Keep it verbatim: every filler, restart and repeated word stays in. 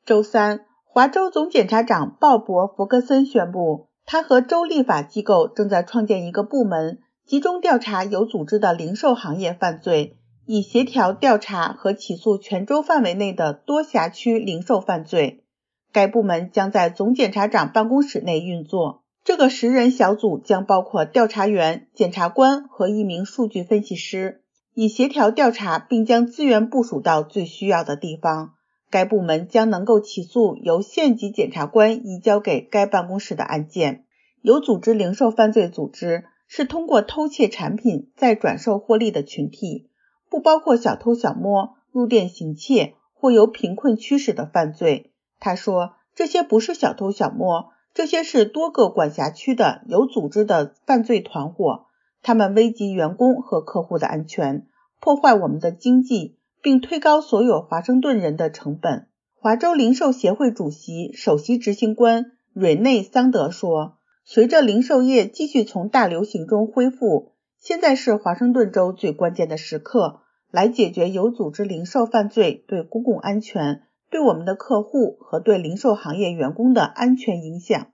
周三，华州总检察长鲍勃·弗格森宣布，他和州立法机构正在创建一个部门，集中调查有组织的零售行业犯罪，以协调调查和起诉全州范围内的多辖区零售犯罪。该部门将在总检察长办公室内运作。这个十人小组将包括调查员、检察官和一名数据分析师，以协调调查并将资源部署到最需要的地方。该部门将能够起诉由县级检察官移交给该办公室的案件。有组织零售犯罪组织是通过偷窃产品再转售获利的群体，不包括小偷小摸、入店行窃或由贫困驱使的犯罪。他说，这些不是小偷小摸，这些是多个管辖区的有组织的犯罪团伙，他们危及员工和客户的安全，破坏我们的经济，并推高所有华盛顿人的成本。华州零售协会主席、首席执行官瑞内·桑德说，随着零售业继续从大流行中恢复，现在是华盛顿州最关键的时刻，来解决有组织零售犯罪对公共安全、对我们的客户和对零售行业员工的安全影响。